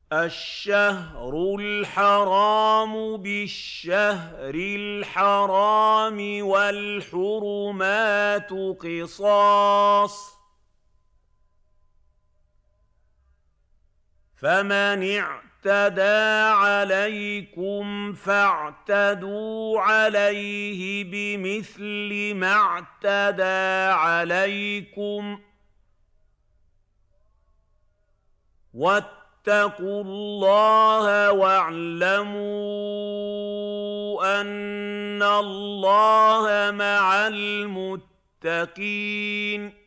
الشهر الحرام بالشهر الحرام والحرمات قصاص، فمن اعتدى عليكم فاعتدوا عليه بمثل ما اعتدى عليكم، واتقوا الله واعلموا أن الله مع المتقين.